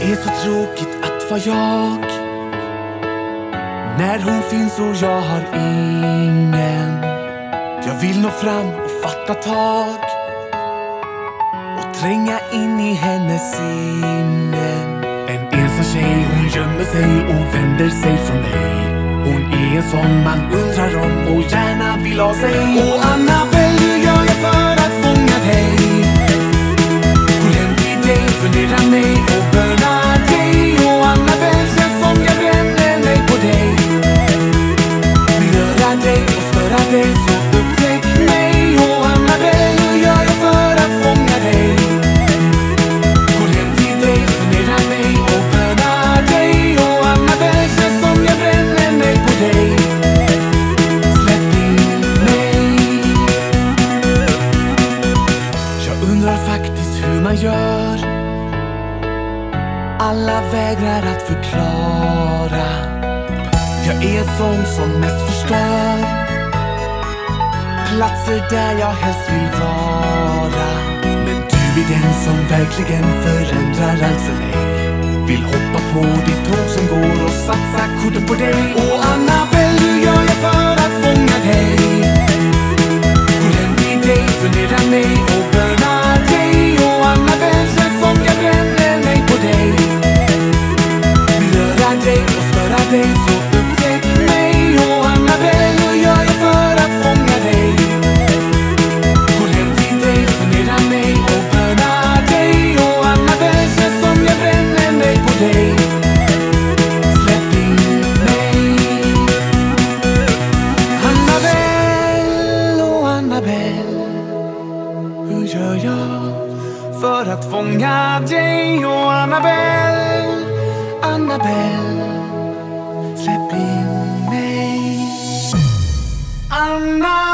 Det är så tråkigt att vara jag när hon finns och jag har ingen. Jag vill nå fram och fatta tag och tränga in i hennes sinnen. En ensam tjej, hon gömmer sig och vänder sig från mig. Hon är en som man undrar om och gärna vill ha sig. Och Annabelle, hur gör jag för att fånga dig? Går hem till dig, funderar mig och bönar dig. Och Annabelle, känns som jag bränner mig på dig. Vill röra dig och störa dig, så upptäck mig. Och Annabelle, hur gör jag för att fånga dig? Går hem till dig, funderar mig och bönar dig. Och Annabelle, känns som jag bränner mig på dig. Släpp in mig. Jag undrar faktiskt hur man gör. Alla vägrar att förklara. Jag är en sån som mest förstör platser där jag helst vill vara. Men du är den som verkligen förändrar allt för mig. Vill hoppa på ditt tåg som går och satsa kortet på dig. Och Annabelle, hur gör jag för att fånga dig? Går hem till dig, funderar mig och bönar dig. Och Annabelle, känns som jag bränner mig på dig. Vill röra dig och störa dig, så upptäck mig. Och Annabelle, hur gör jag för att fånga dig? Går hem till dig, funderar mig och bönar dig. Och Annabelle, känns som jag bränner mig på dig. Släpp in mig. Annabelle, oh Annabelle, hur gör jag för att fånga dig? Och Annabelle, Annabelle, släpp in mig. Annabelle.